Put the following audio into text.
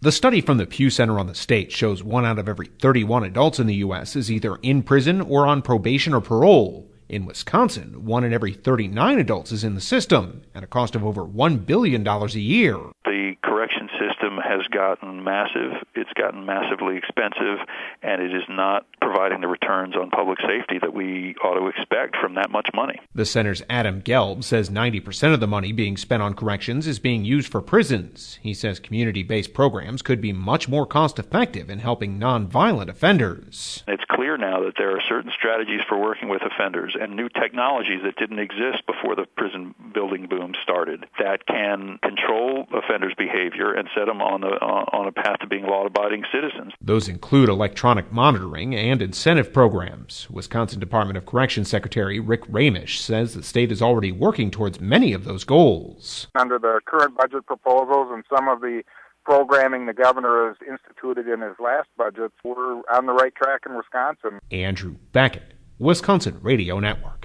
The study from the Pew Center on the State shows 1 out of every 31 adults in the U.S. is either in prison or on probation or parole. In Wisconsin, 1 in every 39 adults is in the system at a cost of over $1 billion a year. The correction system has gotten massive. It's gotten massively expensive, and it is not providing the returns on public safety that we ought to expect from that much money. The center's Adam Gelb says 90% of the money being spent on corrections is being used for prisons. He says community-based programs could be much more cost-effective in helping nonviolent offenders. It's clear now that there are certain strategies for working with offenders and new technologies that didn't exist before the prison building boom started that can control offenders' behavior and set them on a path to being law-abiding citizens. Those include electronic monitoring and incentive programs. Wisconsin Department of Corrections Secretary Rick Ramish says the state is already working towards many of those goals. Under the current budget proposals and some of the programming the governor has instituted in his last budget, we're on the right track in Wisconsin. Andrew Beckett, Wisconsin Radio Network.